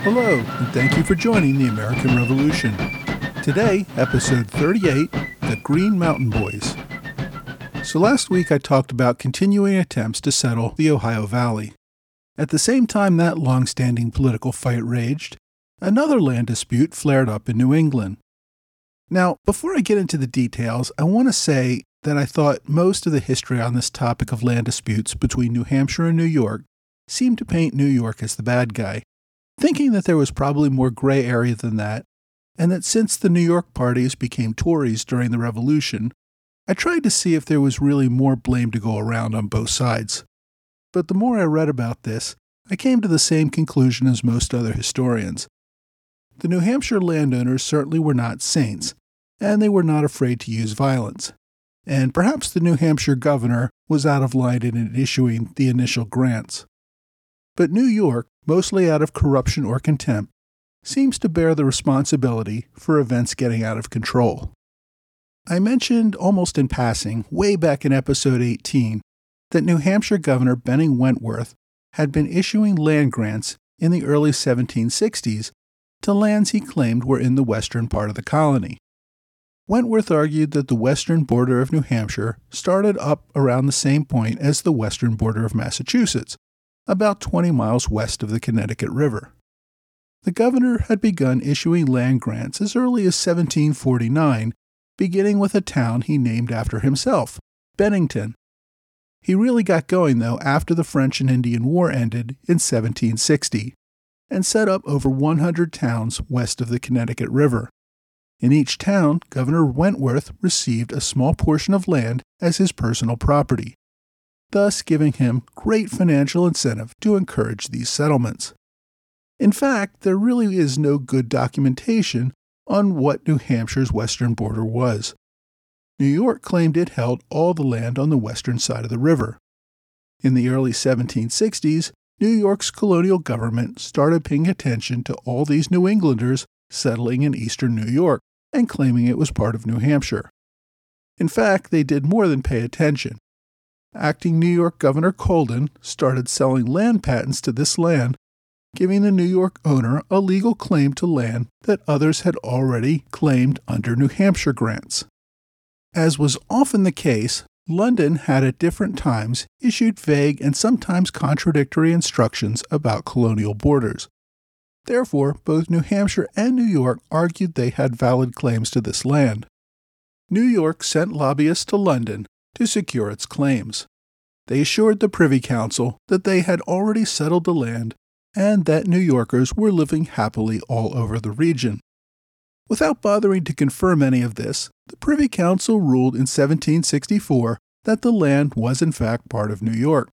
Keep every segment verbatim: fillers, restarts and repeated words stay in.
Hello, and thank you for joining the American Revolution. Today, episode thirty-eight, The Green Mountain Boys. So last week I talked about continuing attempts to settle the Ohio Valley. At the same time that long-standing political fight raged, another land dispute flared up in New England. Now, before I get into the details, I want to say that I thought most of the history on this topic of land disputes between New Hampshire and New York seemed to paint New York as the bad guy, thinking that there was probably more gray area than that, and that since the New York parties became Tories during the Revolution, I tried to see if there was really more blame to go around on both sides. But the more I read about this, I came to the same conclusion as most other historians. The New Hampshire landowners certainly were not saints, and they were not afraid to use violence. And perhaps the New Hampshire governor was out of line in issuing the initial grants. But New York, mostly out of corruption or contempt, seems to bear the responsibility for events getting out of control. I mentioned almost in passing, way back in episode eighteen, that New Hampshire Governor Benning Wentworth had been issuing land grants in the early seventeen sixties to lands he claimed were in the western part of the colony. Wentworth argued that the western border of New Hampshire started up around the same point as the western border of Massachusetts, about twenty miles west of the Connecticut River. The governor had begun issuing land grants as early as seventeen forty-nine, beginning with a town he named after himself, Bennington. He really got going, though, after the French and Indian War ended in seventeen sixty, and set up over one hundred towns west of the Connecticut River. In each town, Governor Wentworth received a small portion of land as his personal property, thus giving him great financial incentive to encourage these settlements. In fact, there really is no good documentation on what New Hampshire's western border was. New York claimed it held all the land on the western side of the river. In the early seventeen sixties, New York's colonial government started paying attention to all these New Englanders settling in eastern New York and claiming it was part of New Hampshire. In fact, they did more than pay attention. Acting New York Governor Colden started selling land patents to this land, giving the New York owner a legal claim to land that others had already claimed under New Hampshire grants. As was often the case, London had at different times issued vague and sometimes contradictory instructions about colonial borders. Therefore, both New Hampshire and New York argued they had valid claims to this land. New York sent lobbyists to London to secure its claims. They assured the Privy Council that they had already settled the land and that New Yorkers were living happily all over the region. Without bothering to confirm any of this, the Privy Council ruled in seventeen sixty-four that the land was in fact part of New York.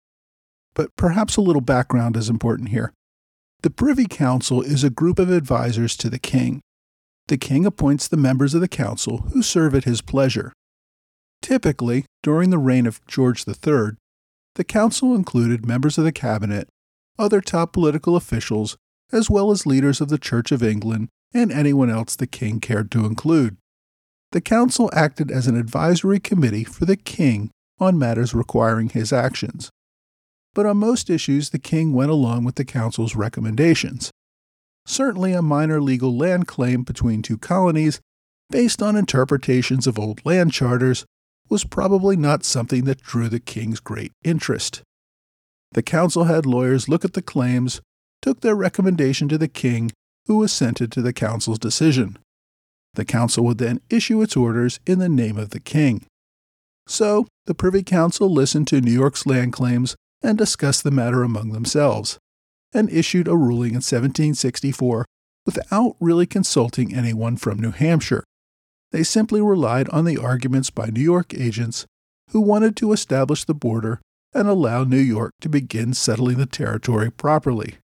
But perhaps a little background is important here. The Privy Council is a group of advisors to the king. The king appoints the members of the council who serve at his pleasure. Typically, during the reign of George the Third, the council included members of the cabinet, other top political officials, as well as leaders of the Church of England and anyone else the king cared to include. The council acted as an advisory committee for the king on matters requiring his actions. But on most issues, the king went along with the council's recommendations. Certainly a minor legal land claim between two colonies, based on interpretations of old land charters, was probably not something that drew the king's great interest. The council had lawyers look at the claims, took their recommendation to the king, who assented to the council's decision. The council would then issue its orders in the name of the king. So, the Privy Council listened to New York's land claims and discussed the matter among themselves, and issued a ruling in seventeen sixty-four without really consulting anyone from New Hampshire. They simply relied on the arguments by New York agents who wanted to establish the border and allow New York to begin settling the territory properly.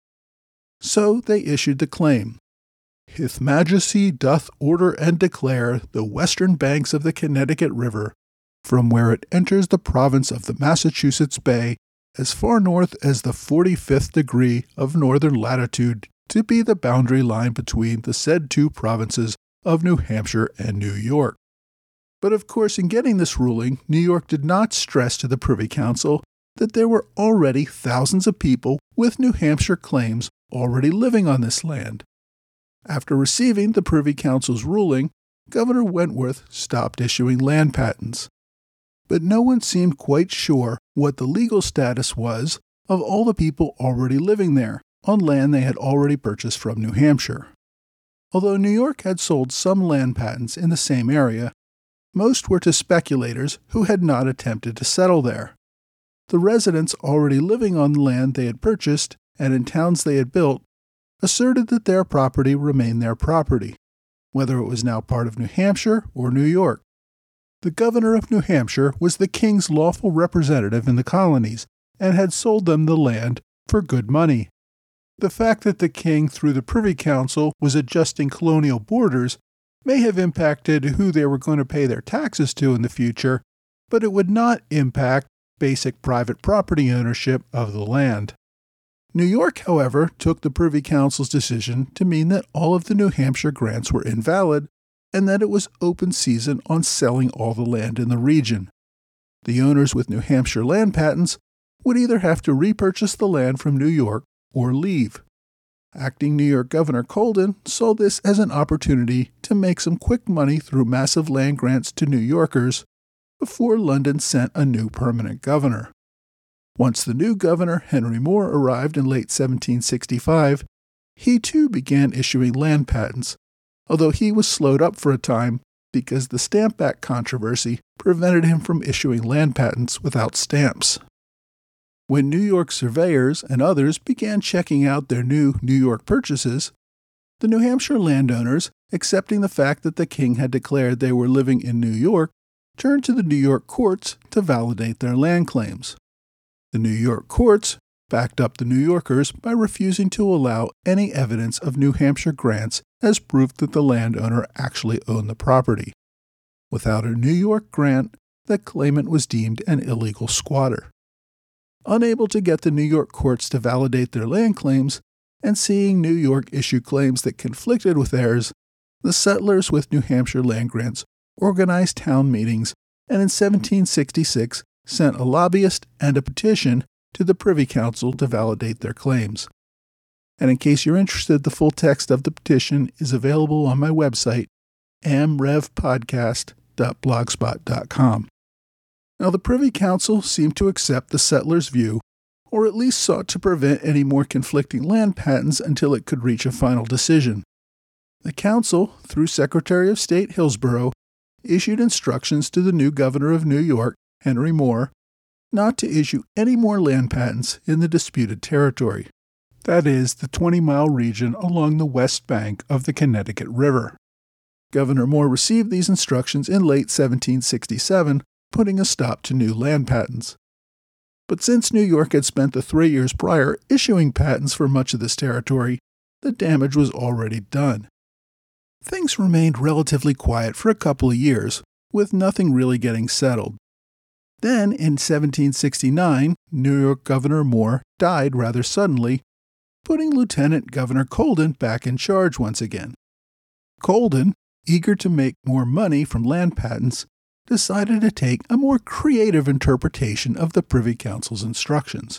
So they issued the claim, "His Majesty doth order and declare the western banks of the Connecticut River, from where it enters the province of the Massachusetts Bay, as far north as the forty-fifth degree of northern latitude, to be the boundary line between the said two provinces of New Hampshire and New York." But of course, in getting this ruling, New York did not stress to the Privy Council that there were already thousands of people with New Hampshire claims already living on this land. After receiving the Privy Council's ruling, Governor Wentworth stopped issuing land patents. But no one seemed quite sure what the legal status was of all the people already living there on land they had already purchased from New Hampshire. Although New York had sold some land patents in the same area, most were to speculators who had not attempted to settle there. The residents already living on the land they had purchased and in towns they had built asserted that their property remained their property, whether it was now part of New Hampshire or New York. The governor of New Hampshire was the king's lawful representative in the colonies and had sold them the land for good money. The fact that the king, through the Privy Council, was adjusting colonial borders may have impacted who they were going to pay their taxes to in the future, but it would not impact basic private property ownership of the land. New York, however, took the Privy Council's decision to mean that all of the New Hampshire grants were invalid and that it was open season on selling all the land in the region. The owners with New Hampshire land patents would either have to repurchase the land from New York or leave. Acting New York Governor Colden saw this as an opportunity to make some quick money through massive land grants to New Yorkers before London sent a new permanent governor. Once the new governor, Henry Moore, arrived in late seventeen sixty-five, he too began issuing land patents, although he was slowed up for a time because the Stamp Act controversy prevented him from issuing land patents without stamps. When New York surveyors and others began checking out their new New York purchases, the New Hampshire landowners, accepting the fact that the king had declared they were living in New York, turned to the New York courts to validate their land claims. The New York courts backed up the New Yorkers by refusing to allow any evidence of New Hampshire grants as proof that the landowner actually owned the property. Without a New York grant, the claimant was deemed an illegal squatter. Unable to get the New York courts to validate their land claims, and seeing New York issue claims that conflicted with theirs, the settlers with New Hampshire land grants organized town meetings and in seventeen sixty-six sent a lobbyist and a petition to the Privy Council to validate their claims. And in case you're interested, the full text of the petition is available on my website, am rev podcast dot blogspot dot com. Now, the Privy Council seemed to accept the settlers' view, or at least sought to prevent any more conflicting land patents until it could reach a final decision. The Council, through Secretary of State Hillsborough, issued instructions to the new governor of New York, Henry Moore, not to issue any more land patents in the disputed territory. That is, the twenty-mile region along the west bank of the Connecticut River. Governor Moore received these instructions in late seventeen sixty-seven, putting a stop to new land patents. But since New York had spent the three years prior issuing patents for much of this territory, the damage was already done. Things remained relatively quiet for a couple of years, with nothing really getting settled. Then, in seventeen sixty-nine, New York Governor Moore died rather suddenly, putting Lieutenant Governor Colden back in charge once again. Colden, eager to make more money from land patents, decided to take a more creative interpretation of the Privy Council's instructions.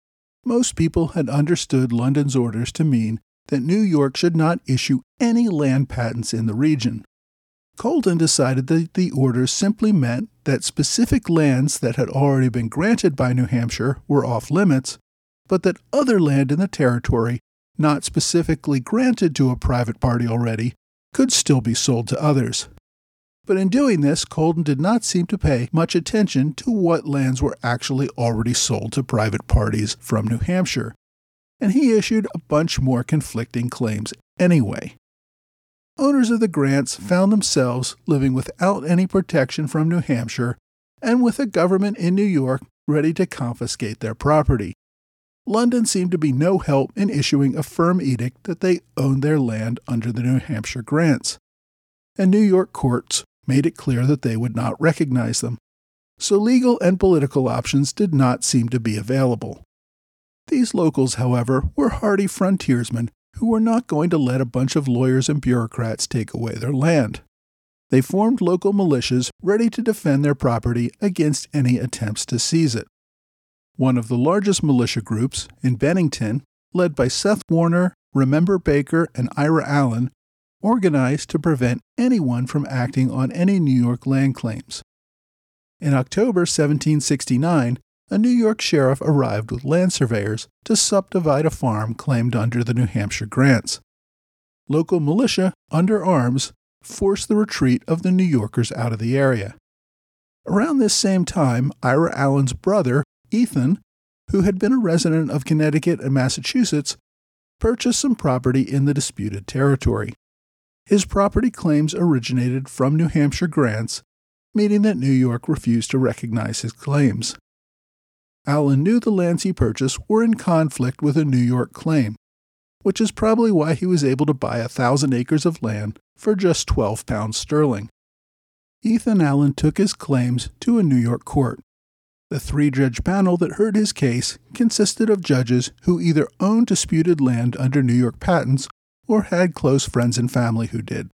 Most people had understood London's orders to mean that New York should not issue any land patents in the region. Colden decided that the orders simply meant that specific lands that had already been granted by New Hampshire were off limits, but that other land in the territory, not specifically granted to a private party already, could still be sold to others. But in doing this, Colden did not seem to pay much attention to what lands were actually already sold to private parties from New Hampshire, and he issued a bunch more conflicting claims anyway. Owners of the grants found themselves living without any protection from New Hampshire and with a government in New York ready to confiscate their property. London seemed to be no help in issuing a firm edict that they owned their land under the New Hampshire grants, and New York courts made it clear that they would not recognize them, so legal and political options did not seem to be available. These locals, however, were hardy frontiersmen who were not going to let a bunch of lawyers and bureaucrats take away their land. They formed local militias ready to defend their property against any attempts to seize it. One of the largest militia groups, in Bennington, led by Seth Warner, Remember Baker, and Ira Allen, organized to prevent anyone from acting on any New York land claims. In October seventeen sixty-nine, a New York sheriff arrived with land surveyors to subdivide a farm claimed under the New Hampshire grants. Local militia, under arms, forced the retreat of the New Yorkers out of the area. Around this same time, Ira Allen's brother, Ethan, who had been a resident of Connecticut and Massachusetts, purchased some property in the disputed territory. His property claims originated from New Hampshire grants, meaning that New York refused to recognize his claims. Allen knew the lands he purchased were in conflict with a New York claim, which is probably why he was able to buy a thousand acres of land for just twelve pounds sterling. Ethan Allen took his claims to a New York court. The three-judge panel that heard his case consisted of judges who either owned disputed land under New York patents or had close friends and family who did.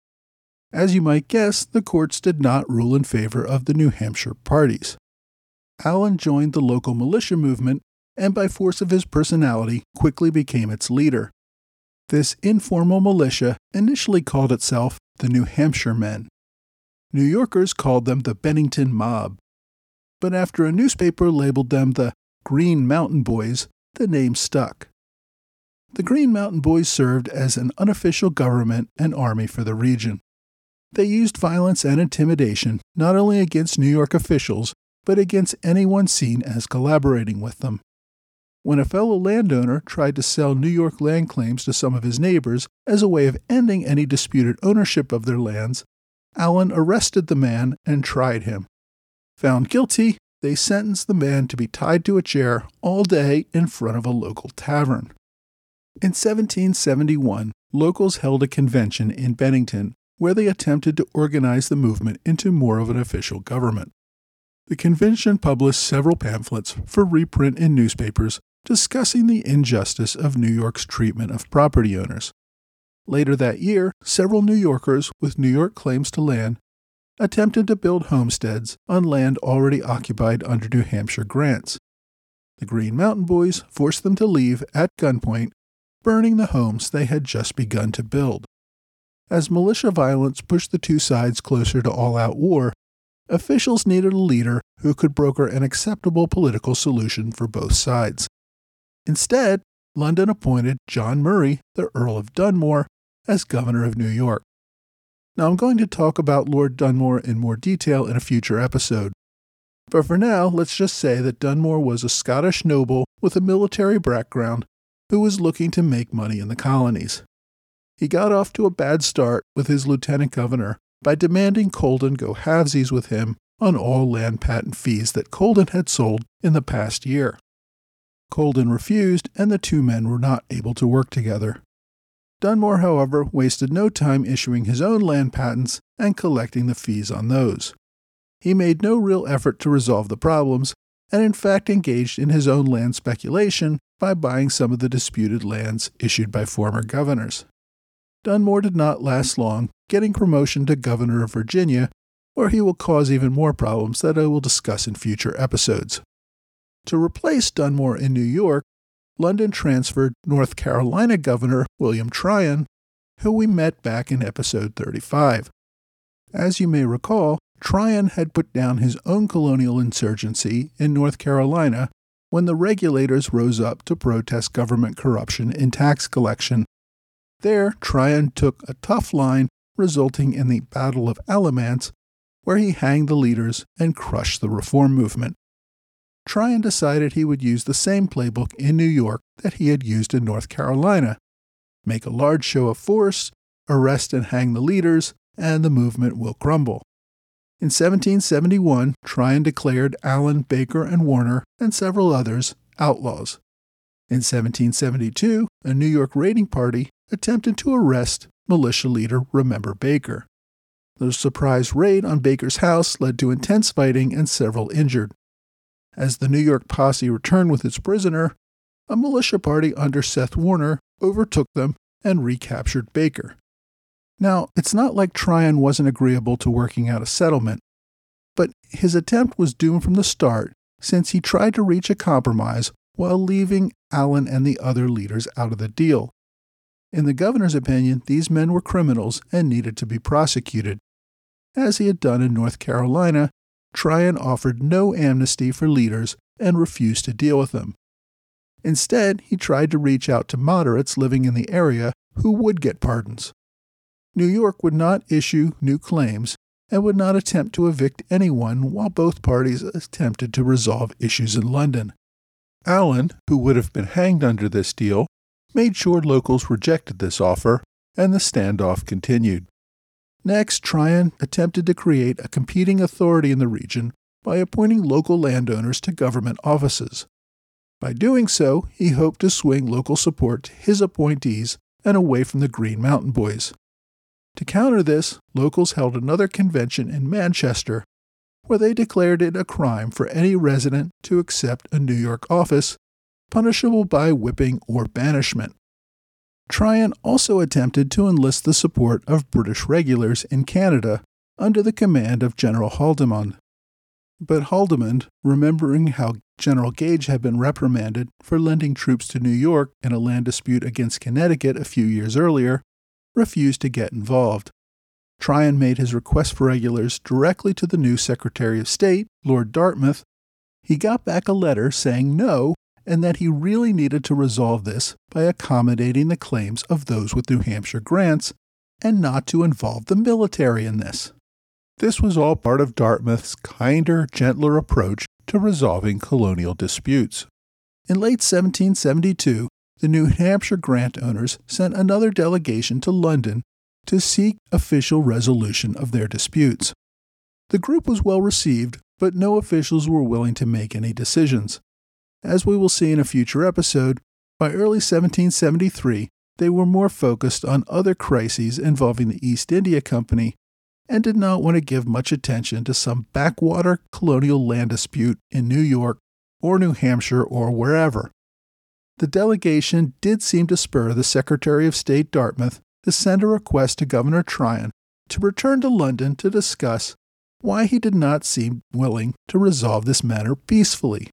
As you might guess, the courts did not rule in favor of the New Hampshire parties. Allen joined the local militia movement and by force of his personality quickly became its leader. This informal militia initially called itself the New Hampshire Men. New Yorkers called them the Bennington Mob. But after a newspaper labeled them the Green Mountain Boys, the name stuck. The Green Mountain Boys served as an unofficial government and army for the region. They used violence and intimidation not only against New York officials, but against anyone seen as collaborating with them. When a fellow landowner tried to sell New York land claims to some of his neighbors as a way of ending any disputed ownership of their lands, Allen arrested the man and tried him. Found guilty, they sentenced the man to be tied to a chair all day in front of a local tavern. In seventeen seventy-one, locals held a convention in Bennington where they attempted to organize the movement into more of an official government. The convention published several pamphlets for reprint in newspapers discussing the injustice of New York's treatment of property owners. Later that year, several New Yorkers with New York claims to land attempted to build homesteads on land already occupied under New Hampshire grants. The Green Mountain Boys forced them to leave at gunpoint, burning the homes they had just begun to build. As militia violence pushed the two sides closer to all-out war, officials needed a leader who could broker an acceptable political solution for both sides. Instead, London appointed John Murray, the Earl of Dunmore, as governor of New York. Now I'm going to talk about Lord Dunmore in more detail in a future episode. But for now, let's just say that Dunmore was a Scottish noble with a military background who was looking to make money in the colonies. He got off to a bad start with his lieutenant governor by demanding Colden go halvesies with him on all land patent fees that Colden had sold in the past year. Colden refused, and the two men were not able to work together. Dunmore, however, wasted no time issuing his own land patents and collecting the fees on those. He made no real effort to resolve the problems, and in fact engaged in his own land speculation by buying some of the disputed lands issued by former governors. Dunmore did not last long, getting promotion to governor of Virginia, where he will cause even more problems that I will discuss in future episodes. To replace Dunmore in New York, London transferred North Carolina Governor William Tryon, who we met back in episode thirty-five. As you may recall, Tryon had put down his own colonial insurgency in North Carolina when the regulators rose up to protest government corruption in tax collection. There, Tryon took a tough line, resulting in the Battle of Alamance, where he hanged the leaders and crushed the reform movement. Tryon decided he would use the same playbook in New York that he had used in North Carolina. Make a large show of force, arrest and hang the leaders, and the movement will crumble. In seventeen seventy-one, Tryon declared Allen, Baker, and Warner, and several others, outlaws. In seventeen seventy-two, a New York raiding party attempted to arrest militia leader Remember Baker. The surprise raid on Baker's house led to intense fighting and several injured. As the New York posse returned with its prisoner, a militia party under Seth Warner overtook them and recaptured Baker. Now, it's not like Tryon wasn't agreeable to working out a settlement, but his attempt was doomed from the start since he tried to reach a compromise while leaving Allen and the other leaders out of the deal. In the governor's opinion, these men were criminals and needed to be prosecuted. As he had done in North Carolina, Tryon offered no amnesty for leaders and refused to deal with them. Instead, he tried to reach out to moderates living in the area who would get pardons. New York would not issue new claims and would not attempt to evict anyone while both parties attempted to resolve issues in London. Allen, who would have been hanged under this deal, made sure locals rejected this offer, and the standoff continued. Next, Tryon attempted to create a competing authority in the region by appointing local landowners to government offices. By doing so, he hoped to swing local support to his appointees and away from the Green Mountain Boys. To counter this, locals held another convention in Manchester, where they declared it a crime for any resident to accept a New York office, punishable by whipping or banishment. Tryon also attempted to enlist the support of British regulars in Canada under the command of General Haldimand. But Haldimand, remembering how General Gage had been reprimanded for lending troops to New York in a land dispute against Connecticut a few years earlier, refused to get involved. Tryon made his request for regulars directly to the new Secretary of State, Lord Dartmouth. He got back a letter saying no, and that he really needed to resolve this by accommodating the claims of those with New Hampshire grants, and not to involve the military in this. This was all part of Dartmouth's kinder, gentler approach to resolving colonial disputes. In late seventeen seventy-two, the New Hampshire grant owners sent another delegation to London to seek official resolution of their disputes. The group was well received, but no officials were willing to make any decisions. As we will see in a future episode, by early seventeen seventy-three, they were more focused on other crises involving the East India Company and did not want to give much attention to some backwater colonial land dispute in New York or New Hampshire or wherever. The delegation did seem to spur the Secretary of State Dartmouth to send a request to Governor Tryon to return to London to discuss why he did not seem willing to resolve this matter peacefully.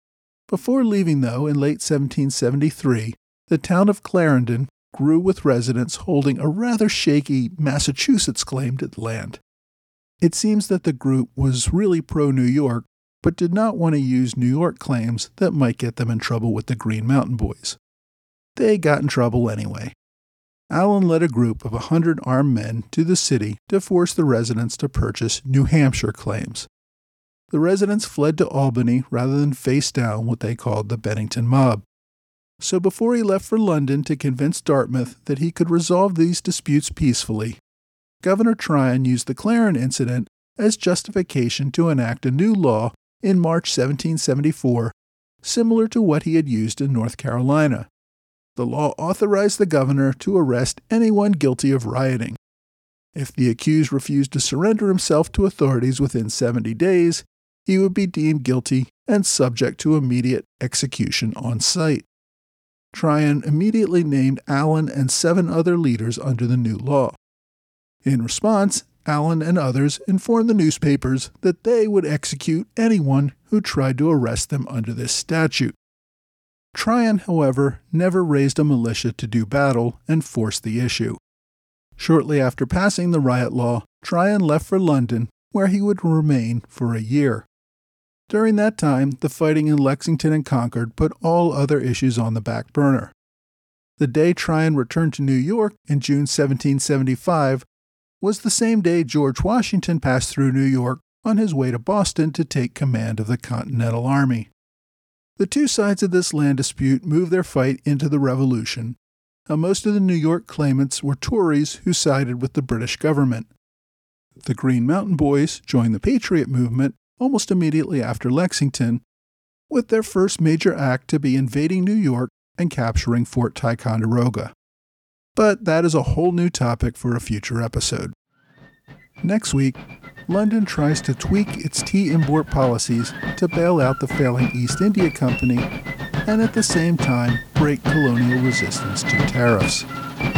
Before leaving, though, in late seventeen seventy-three, the town of Clarendon grew with residents holding a rather shaky Massachusetts claim to the land. It seems that the group was really pro-New York, but did not want to use New York claims that might get them in trouble with the Green Mountain Boys. They got in trouble anyway. Allen led a group of a hundred armed men to the city to force the residents to purchase New Hampshire claims. The residents fled to Albany rather than face down what they called the Bennington mob. So before he left for London to convince Dartmouth that he could resolve these disputes peacefully, Governor Tryon used the Clarendon incident as justification to enact a new law in March seventeen seventy-four, similar to what he had used in North Carolina. The law authorized the governor to arrest anyone guilty of rioting. If the accused refused to surrender himself to authorities within seventy days, he would be deemed guilty and subject to immediate execution on site. Tryon immediately named Allen and seven other leaders under the new law. In response, Allen and others informed the newspapers that they would execute anyone who tried to arrest them under this statute. Tryon, however, never raised a militia to do battle and forced the issue. Shortly after passing the riot law, Tryon left for London, where he would remain for a year. During that time, the fighting in Lexington and Concord put all other issues on the back burner. The day Tryon returned to New York in June seventeen seventy-five was the same day George Washington passed through New York on his way to Boston to take command of the Continental Army. The two sides of this land dispute moved their fight into the Revolution, and most of the New York claimants were Tories who sided with the British government. The Green Mountain Boys joined the Patriot movement almost immediately after Lexington, with their first major act to be invading New York and capturing Fort Ticonderoga. But that is a whole new topic for a future episode. Next week, London tries to tweak its tea import policies to bail out the failing East India Company and at the same time break colonial resistance to tariffs.